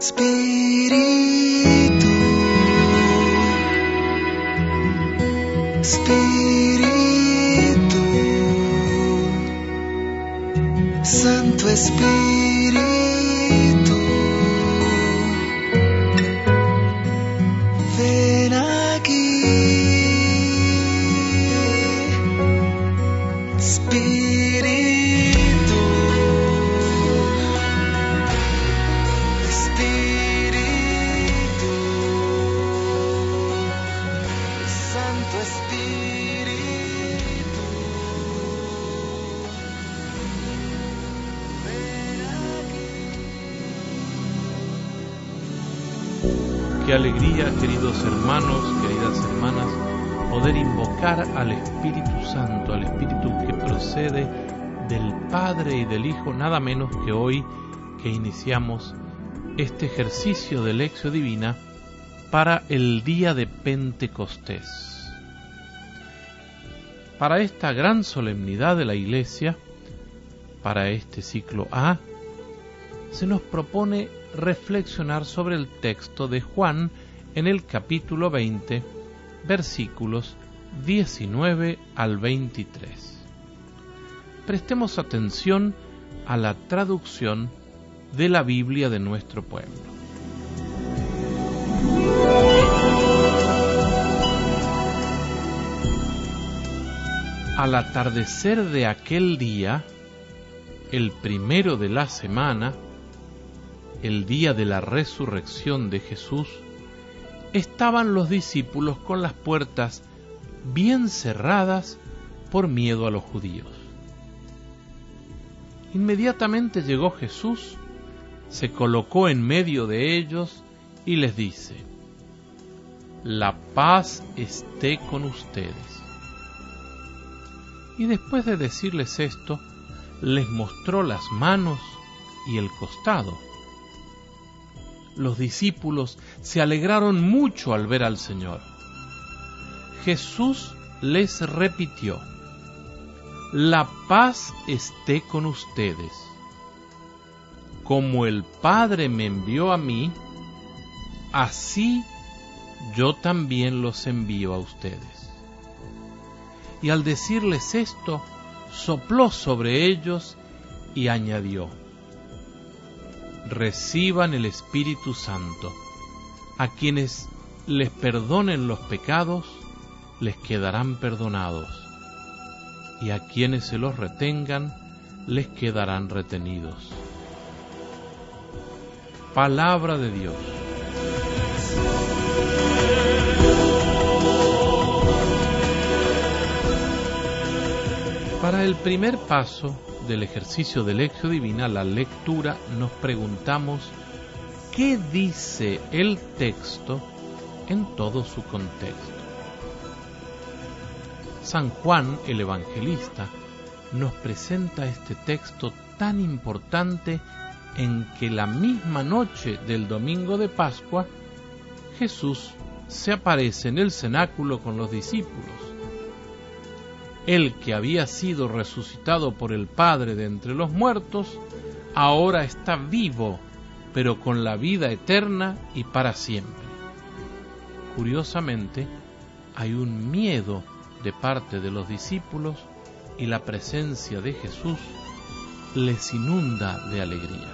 Espíritu, Espíritu, Santo Espíritu, ven aquí. Espíritu, Espíritu, Santo Espíritu, ven aquí. Qué alegría, queridos hermanos, queridas hermanas, poder invocar al Espíritu Santo, al Espíritu que procede del Padre y del Hijo, nada menos que hoy que iniciamos este ejercicio de Lectio Divina para el día de Pentecostés. Para esta gran solemnidad de la Iglesia, para este ciclo A, se nos propone reflexionar sobre el texto de Juan en el capítulo 20, versículos 19 al 23. Prestemos atención a la traducción de la Biblia de nuestro pueblo. Al atardecer de aquel día, el primero de la semana, el día de la resurrección de Jesús, estaban los discípulos con las puertas bien cerradas por miedo a los judíos. Inmediatamente llegó Jesús, se colocó en medio de ellos y les dice: «La paz esté con ustedes». Y después de decirles esto, les mostró las manos y el costado. Los discípulos se alegraron mucho al ver al Señor. Jesús les repitió: «La paz esté con ustedes. Como el Padre me envió a mí, así yo también los envío a ustedes». Y al decirles esto, sopló sobre ellos y añadió: «Reciban el Espíritu Santo. A quienes les perdonen los pecados, les quedarán perdonados, y a quienes se los retengan, les quedarán retenidos». Palabra de Dios. Para el primer paso del ejercicio de Lectio Divina, la lectura, nos preguntamos: ¿qué dice el texto en todo su contexto? San Juan, el evangelista, nos presenta este texto tan importante en que la misma noche del domingo de Pascua, Jesús se aparece en el cenáculo con los discípulos. Él que había sido resucitado por el Padre de entre los muertos, ahora está vivo, pero con la vida eterna y para siempre. Curiosamente, hay un miedo de parte de los discípulos y la presencia de Jesús les inunda de alegría.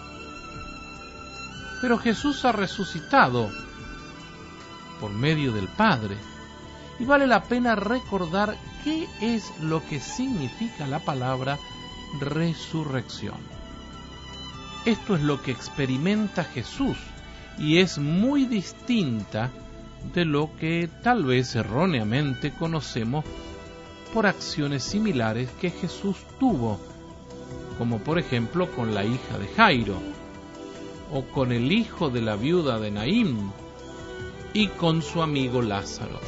Pero Jesús ha resucitado por medio del Padre, y vale la pena recordar qué es lo que significa la palabra resurrección. Esto es lo que experimenta Jesús y es muy distinta de lo que tal vez erróneamente conocemos por acciones similares que Jesús tuvo, como por ejemplo con la hija de Jairo, o con el hijo de la viuda de Naín, y con su amigo Lázaro.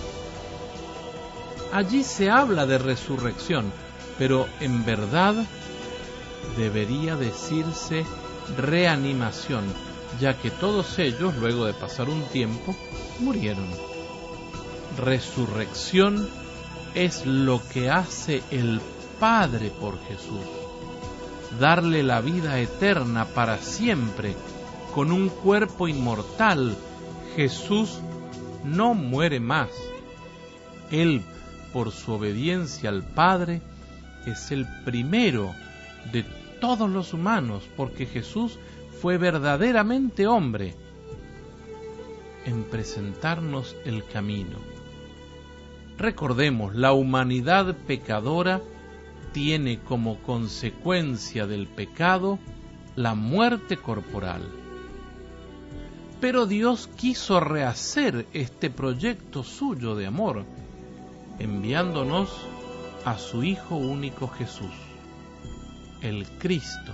Allí se habla de resurrección, pero en verdad debería decirse reanimación, ya que todos ellos, luego de pasar un tiempo, murieron. Resurrección es lo que hace el Padre por Jesús, darle la vida eterna para siempre con un cuerpo inmortal. Jesús no muere más. Él, por su obediencia al Padre, es el primero de todos los humanos, porque Jesús fue verdaderamente hombre en presentarnos el camino. Recordemos, la humanidad pecadora tiene como consecuencia del pecado la muerte corporal. Pero Dios quiso rehacer este proyecto suyo de amor, enviándonos a su Hijo único Jesús, el Cristo,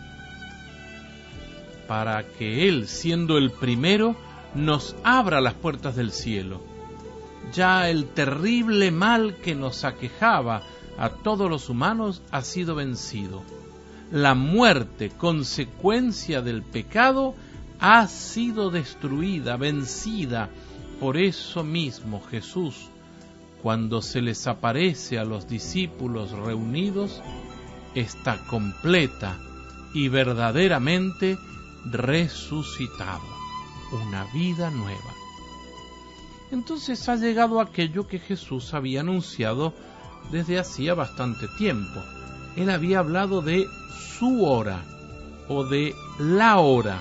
para que Él, siendo el primero, nos abra las puertas del cielo. Ya el terrible mal que nos aquejaba a todos los humanos ha sido vencido. La muerte, consecuencia del pecado, ha sido destruida, vencida. Por eso mismo Jesús, cuando se les aparece a los discípulos reunidos, está completa y verdaderamente resucitado, una vida nueva. Entonces ha llegado aquello que Jesús había anunciado desde hacía bastante tiempo. Él había hablado de su hora o de la hora.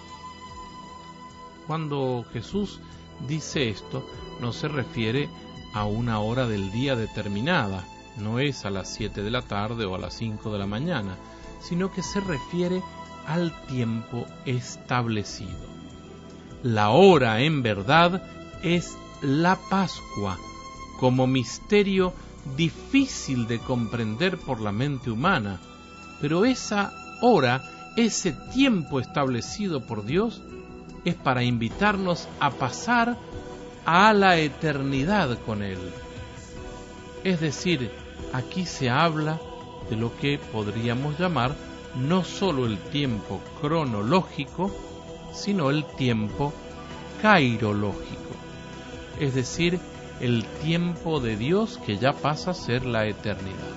Cuando Jesús dice esto, no se refiere a una hora del día determinada, no es a las 7 de la tarde o a las 5 de la mañana, sino que se refiere al tiempo establecido. La hora, en verdad, es la Pascua, como misterio difícil de comprender por la mente humana, pero esa hora, ese tiempo establecido por Dios, es para invitarnos a pasar a la eternidad con Él. Es decir, aquí se habla de lo que podríamos llamar no solo el tiempo cronológico, sino el tiempo cairológico, es decir, el tiempo de Dios que ya pasa a ser la eternidad.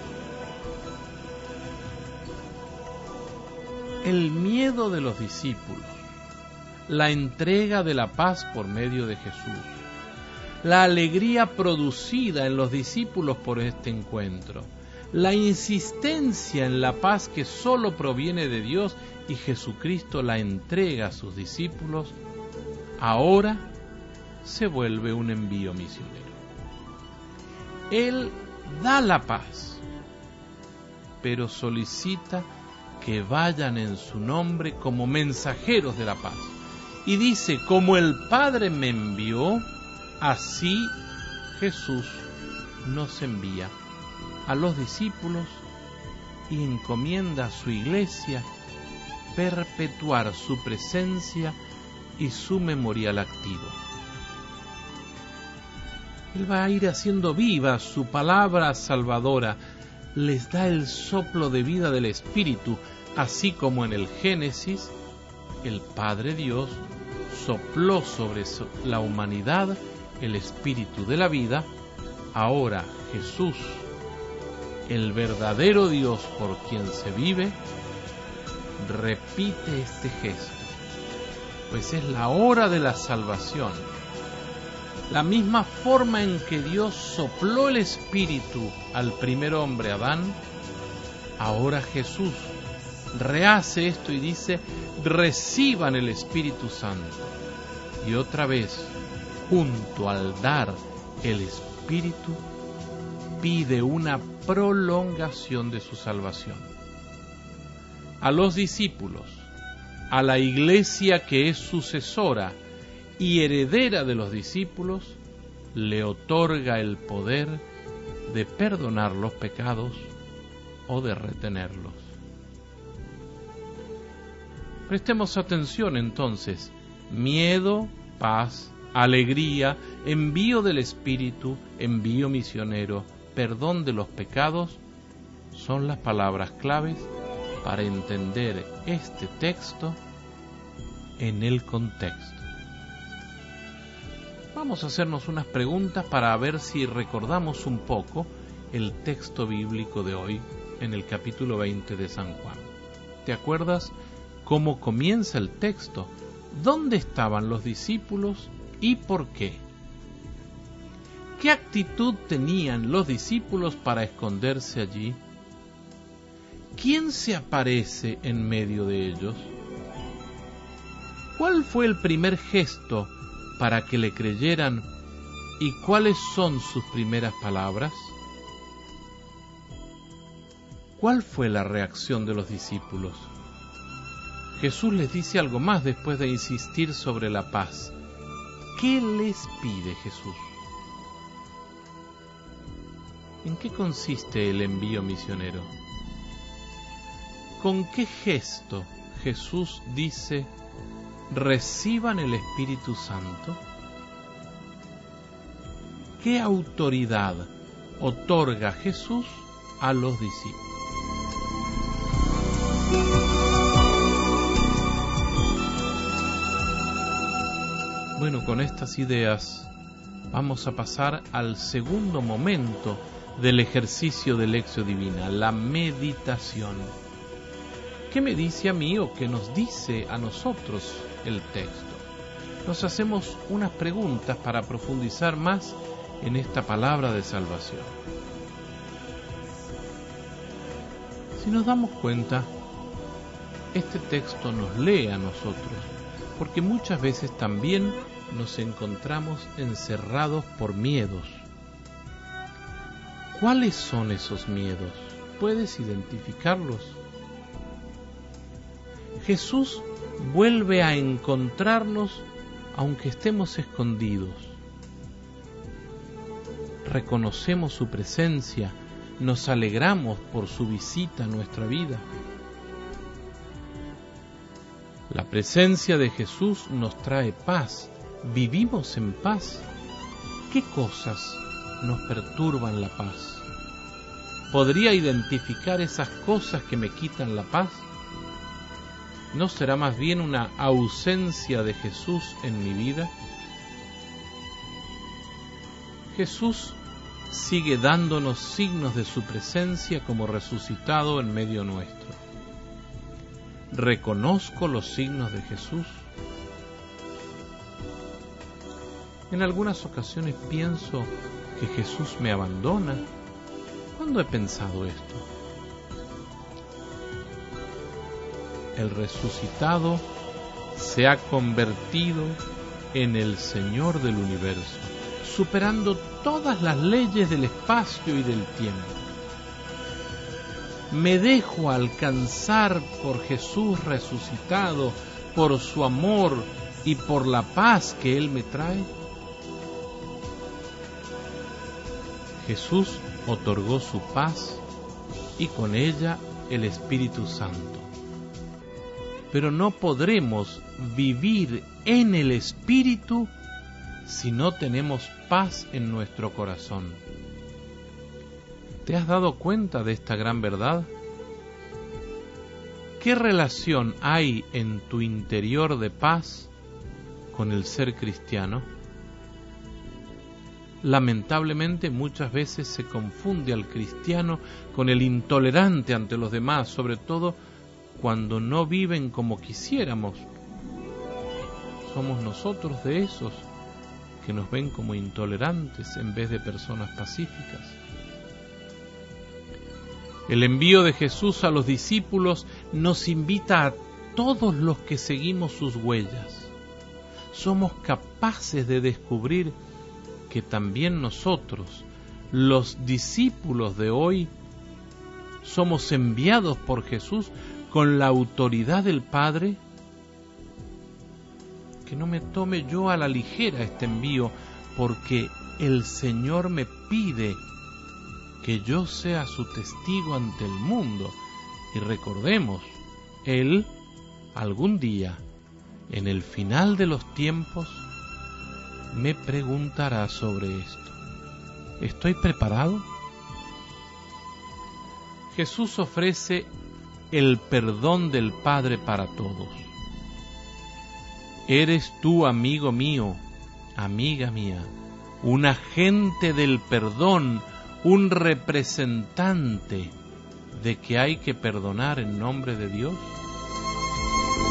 El miedo de los discípulos, la entrega de la paz por medio de Jesús, la alegría producida en los discípulos por este encuentro, la insistencia en la paz que solo proviene de Dios y Jesucristo la entrega a sus discípulos, ahora se vuelve un envío misionero. Él da la paz, pero solicita que vayan en su nombre como mensajeros de la paz. Y dice, como el Padre me envió, así Jesús nos envía a los discípulos y encomienda a su iglesia perpetuar su presencia y su memorial activo. Él va a ir haciendo viva su palabra salvadora, les da el soplo de vida del Espíritu, así como en el Génesis, el Padre Dios sopló sobre la humanidad el Espíritu de la vida. Ahora Jesús, el verdadero Dios por quien se vive, repite este gesto, pues es la hora de la salvación. La misma forma en que Dios sopló el Espíritu al primer hombre, Adán, ahora Jesús rehace esto y dice, reciban el Espíritu Santo. Y otra vez, junto al dar el Espíritu, pide una prolongación de su salvación. A los discípulos, a la iglesia que es sucesora y heredera de los discípulos, le otorga el poder de perdonar los pecados o de retenerlos. Prestemos atención entonces, miedo, paz, alegría, envío del Espíritu, envío misionero, perdón de los pecados, son las palabras claves para entender este texto en el contexto. Vamos a hacernos unas preguntas para ver si recordamos un poco el texto bíblico de hoy en el capítulo 20 de San Juan. ¿Te acuerdas cómo comienza el texto. ¿Dónde estaban los discípulos y por qué? ¿Qué actitud tenían los discípulos para esconderse allí? ¿Quién se aparece en medio de ellos? ¿Cuál fue el primer gesto para que le creyeran y cuáles son sus primeras palabras? ¿Cuál fue la reacción de los discípulos? Jesús les dice algo más después de insistir sobre la paz. ¿Qué les pide Jesús? ¿En qué consiste el envío misionero? ¿Con qué gesto Jesús dice, reciban el Espíritu Santo? ¿Qué autoridad otorga Jesús a los discípulos? Bueno, con estas ideas vamos a pasar al segundo momento del ejercicio de Lectio Divina, la meditación. ¿Qué me dice a mí o qué nos dice a nosotros el texto? Nos hacemos unas preguntas para profundizar más en esta palabra de salvación. Si nos damos cuenta, este texto nos lee a nosotros, porque muchas veces también nos encontramos encerrados por miedos. ¿Cuáles son esos miedos? ¿Puedes identificarlos? Jesús vuelve a encontrarnos aunque estemos escondidos. Reconocemos su presencia, nos alegramos por su visita a nuestra vida. La presencia de Jesús nos trae paz. ¿Vivimos en paz? ¿Qué cosas nos perturban la paz? ¿Podría identificar esas cosas que me quitan la paz? ¿No será más bien una ausencia de Jesús en mi vida? Jesús sigue dándonos signos de su presencia como resucitado en medio nuestro. ¿Reconozco los signos de Jesús? En algunas ocasiones pienso que Jesús me abandona. ¿Cuándo he pensado esto? El resucitado se ha convertido en el Señor del universo, superando todas las leyes del espacio y del tiempo. Me dejo alcanzar por Jesús resucitado, por su amor y por la paz que Él me trae. Jesús otorgó su paz y con ella el Espíritu Santo. Pero no podremos vivir en el Espíritu si no tenemos paz en nuestro corazón. ¿Te has dado cuenta de esta gran verdad? ¿Qué relación hay en tu interior de paz con el ser cristiano? Lamentablemente muchas veces se confunde al cristiano con el intolerante ante los demás, sobre todo cuando no viven como quisiéramos. Somos nosotros de esos que nos ven como intolerantes en vez de personas pacíficas. El envío de Jesús a los discípulos nos invita a todos los que seguimos sus huellas. Somos capaces de descubrir que también nosotros, los discípulos de hoy, somos enviados por Jesús con la autoridad del Padre. Que no me tome yo a la ligera este envío, porque el Señor me pide que yo sea su testigo ante el mundo. Y recordemos, Él algún día, en el final de los tiempos, me preguntará sobre esto. ¿Estoy preparado? Jesús ofrece el perdón del Padre para todos. Eres tú, amigo mío, amiga mía, un agente del perdón, un representante de que hay que perdonar en nombre de Dios.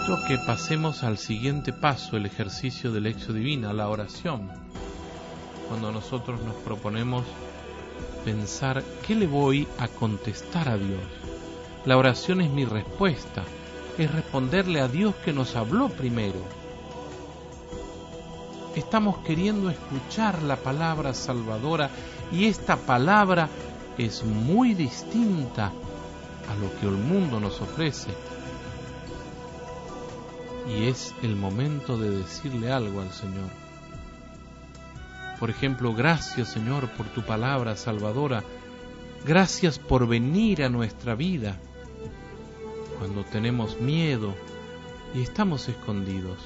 invito a que pasemos al siguiente paso, el ejercicio de lección divina, la oración. Cuando nosotros nos proponemos pensar qué le voy a contestar a Dios. La oración es mi respuesta, es responderle a Dios que nos habló primero. Estamos queriendo escuchar la palabra salvadora y esta palabra es muy distinta a lo que el mundo nos ofrece. Y es el momento de decirle algo al Señor. Por ejemplo, gracias Señor por tu palabra salvadora. Gracias por venir a nuestra vida cuando tenemos miedo y estamos escondidos.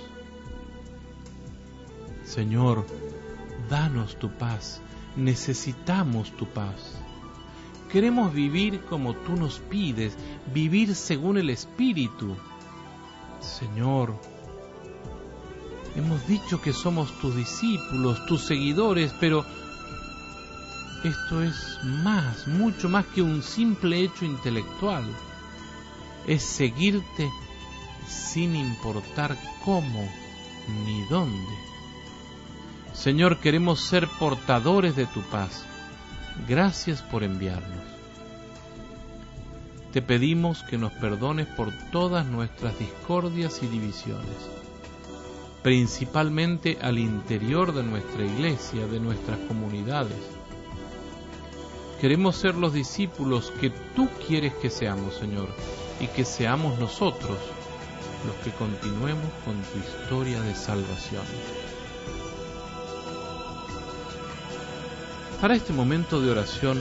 Señor, danos tu paz. Necesitamos tu paz. Queremos vivir como tú nos pides, vivir según el Espíritu. Señor, hemos dicho que somos tus discípulos, tus seguidores, pero esto es más, mucho más que un simple hecho intelectual. Es seguirte sin importar cómo ni dónde. Señor, queremos ser portadores de tu paz. Gracias por enviarnos. Te pedimos que nos perdones por todas nuestras discordias y divisiones, principalmente al interior de nuestra iglesia, de nuestras comunidades. Queremos ser los discípulos que tú quieres que seamos, Señor, y que seamos nosotros los que continuemos con tu historia de salvación. Para este momento de oración,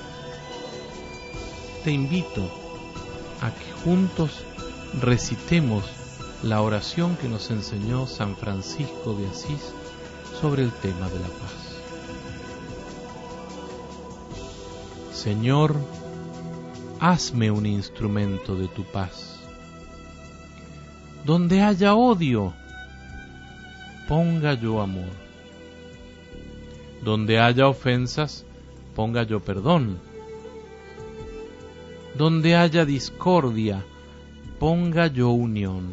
te invito a que juntos recitemos la oración que nos enseñó San Francisco de Asís sobre el tema de la paz. Señor, hazme un instrumento de tu paz. Donde haya odio, ponga yo amor. Donde haya ofensas, ponga yo perdón. Donde haya discordia, ponga yo unión.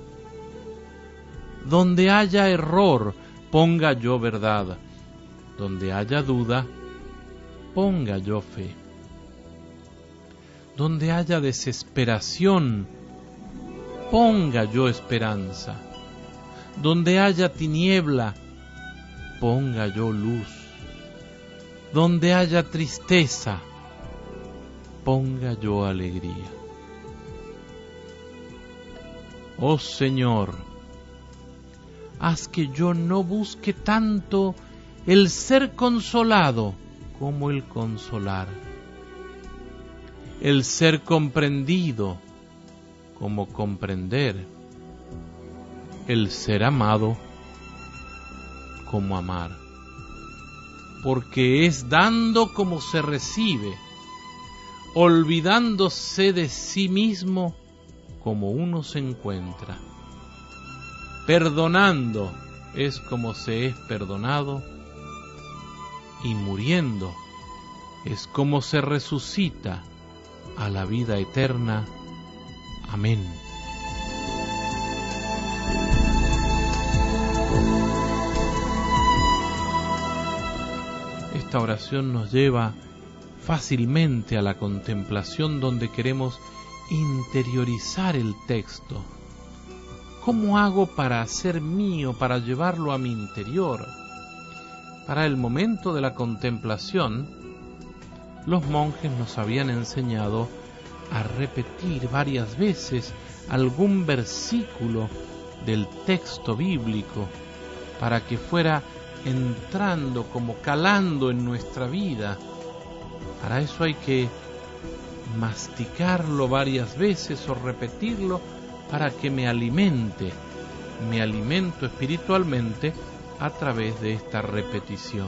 Donde haya error, ponga yo verdad. Donde haya duda, ponga yo fe. Donde haya desesperación, ponga yo esperanza. Donde haya tiniebla, ponga yo luz. Donde haya tristeza, ponga yo alegría. Oh Señor, haz que yo no busque tanto el ser consolado como el consolar, el ser comprendido como comprender, el ser amado como amar, porque es dando como se recibe, olvidándose de sí mismo como uno se encuentra, perdonando es como se es perdonado, y muriendo es como se resucita a la vida eterna. Amén. Esta oración nos lleva fácilmente a la contemplación, donde queremos interiorizar el texto. ¿Cómo hago para hacer mío, para llevarlo a mi interior? Para el momento de la contemplación, los monjes nos habían enseñado a repetir varias veces algún versículo del texto bíblico para que fuera entrando, como calando en nuestra vida. Para eso hay que masticarlo varias veces o repetirlo para que me alimento espiritualmente a través de esta repetición.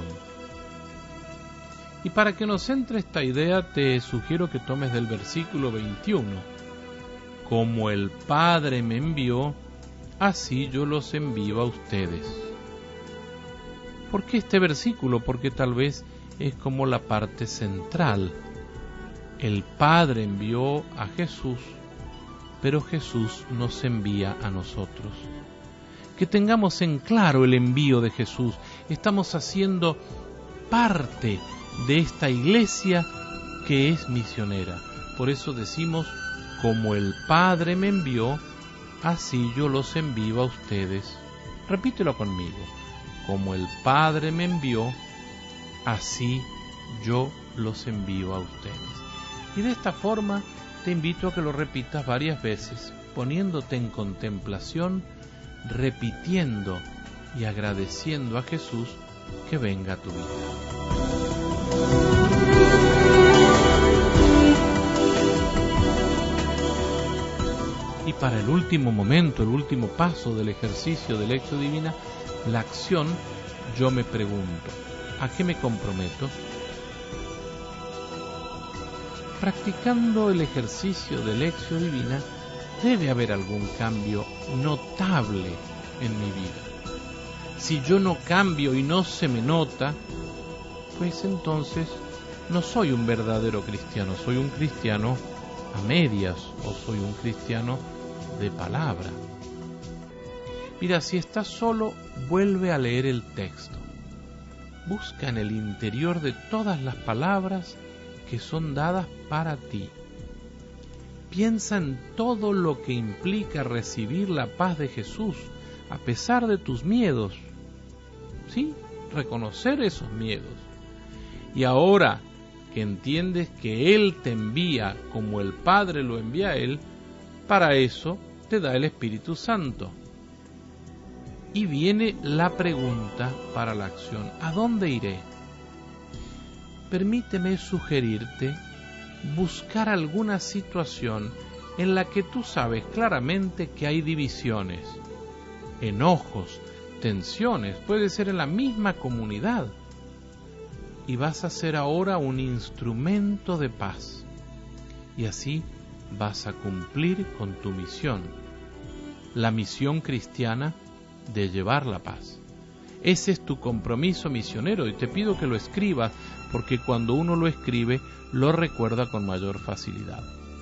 Y para que nos entre esta idea, te sugiero que tomes del versículo 21. Como el Padre me envió, así yo los envío a ustedes. ¿Por qué este versículo? Porque tal vez es como la parte central. El Padre envió a Jesús pero Jesús nos envía a nosotros. Que tengamos en claro el envío de Jesús. Estamos haciendo parte de esta iglesia que es misionera. Por eso decimos, como el Padre me envió, así yo los envío a ustedes. Repítelo conmigo. Como el Padre me envió, así yo los envío a ustedes. Y de esta forma te invito a que lo repitas varias veces, poniéndote en contemplación, repitiendo y agradeciendo a Jesús que venga a tu vida. Y para el último momento, el último paso del ejercicio de Lectio Divina, la acción, yo me pregunto, ¿a qué me comprometo? Practicando el ejercicio de Lectio Divina, debe haber algún cambio notable en mi vida. Si yo no cambio y no se me nota, pues entonces no soy un verdadero cristiano, soy un cristiano a medias o soy un cristiano de palabra. Mira, si estás solo, vuelve a leer el texto. Busca en el interior de todas las palabras que son dadas para ti. Piensa en todo lo que implica recibir la paz de Jesús a pesar de tus miedos. ¿Sí? Reconocer esos miedos. Y ahora que entiendes que Él te envía como el Padre lo envía a Él, para eso te da el Espíritu Santo. Y viene la pregunta para la acción: ¿a dónde iré? Permíteme sugerirte buscar alguna situación en la que tú sabes claramente que hay divisiones, enojos, tensiones, puede ser en la misma comunidad. Y vas a ser ahora un instrumento de paz. Y así vas a cumplir con tu misión, la misión cristiana de llevar la paz. Ese es tu compromiso misionero y te pido que lo escribas, porque cuando uno lo escribe, lo recuerda con mayor facilidad.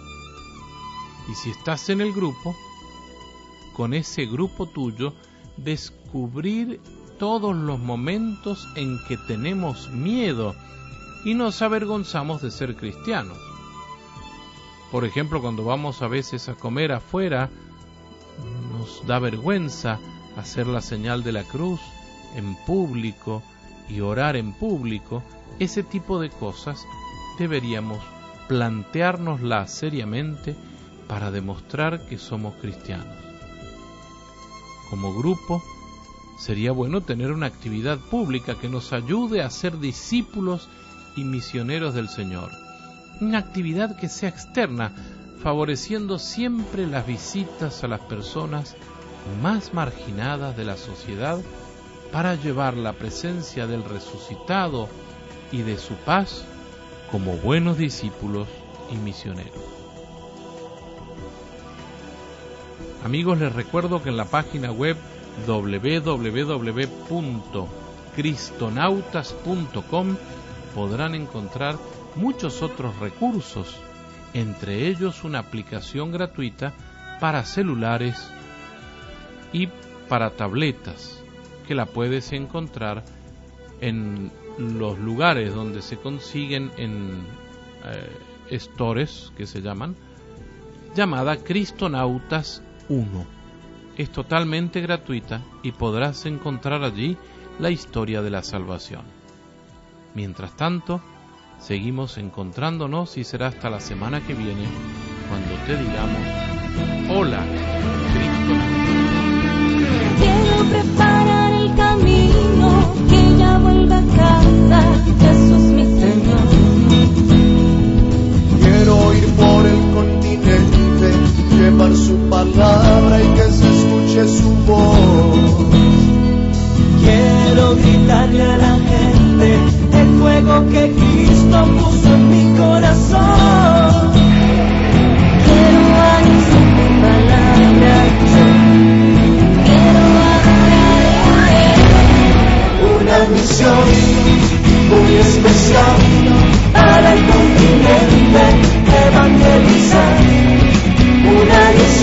Y si estás en el grupo, con ese grupo tuyo, descubrir todos los momentos en que tenemos miedo y nos avergonzamos de ser cristianos. Por ejemplo, cuando vamos a veces a comer afuera, nos da vergüenza hacer la señal de la cruz en público y orar en público. Ese tipo de cosas deberíamos planteárnoslas seriamente para demostrar que somos cristianos. Como grupo, sería bueno tener una actividad pública que nos ayude a ser discípulos y misioneros del Señor. Una actividad que sea externa, favoreciendo siempre las visitas a las personas más marginadas de la sociedad para llevar la presencia del resucitado y de su paz como buenos discípulos y misioneros. Amigos, les recuerdo que en la página web www.cristonautas.com podrán encontrar muchos otros recursos, entre ellos una aplicación gratuita para celulares y para tabletas, que la puedes encontrar en los lugares donde se consiguen en stores, que se llaman, llamada Cristonautas 1. Es totalmente gratuita y podrás encontrar allí la historia de la salvación. Mientras tanto, seguimos encontrándonos y será hasta la semana que viene cuando te digamos: hola, Cristonautas. Quiero preparar el camino, que ya vuelva a casa, Jesús mi Señor. Quiero ir por el continente, llevar su palabra y que se escuche su voz. Quiero gritarle a la gente el fuego que Cristo puso en mi corazón. Quiero anunciar tu palabra, quiero adorar a Él. Una misión muy especial para el continente, evangelizar. Una misión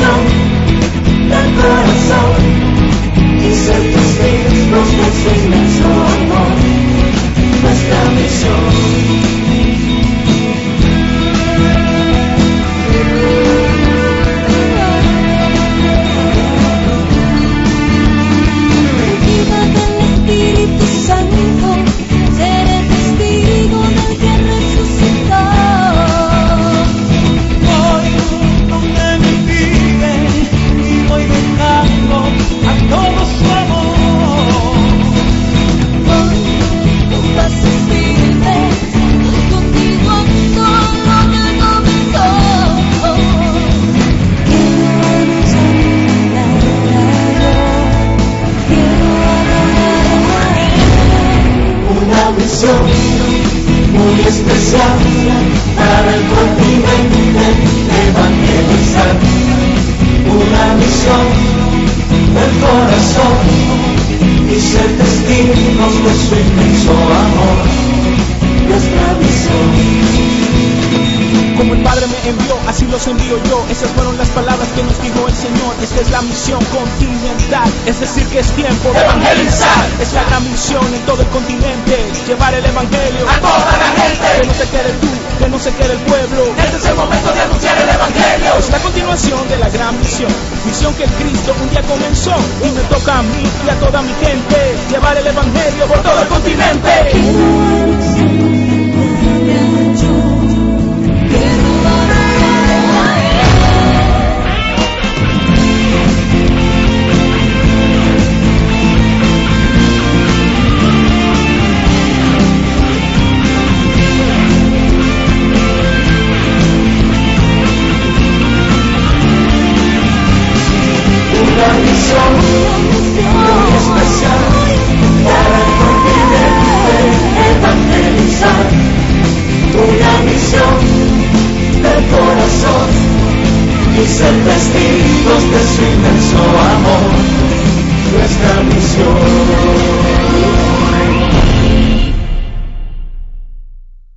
misión muy especial para el continente, evangelizar. Una misión del corazón y ser testigos de su inmenso amor. Nuestra misión. Como el Padre me envió, así los envío yo. Esas fueron las palabras que nos dijo el Señor. Esta es la misión continental, es decir que es tiempo de evangelizar. Es la gran misión en todo el continente, llevar el evangelio a toda la gente. Que no se quede tú, que no se quede el pueblo. Este es el momento de anunciar el evangelio. Es la continuación de la gran misión, misión que el Cristo un día comenzó. Y me toca a mí y a toda mi gente llevar el evangelio por todo el continente. Una misión muy especial para el continente, evangelizar. Una misión del corazón y ser testigos de su inmenso amor. Nuestra misión.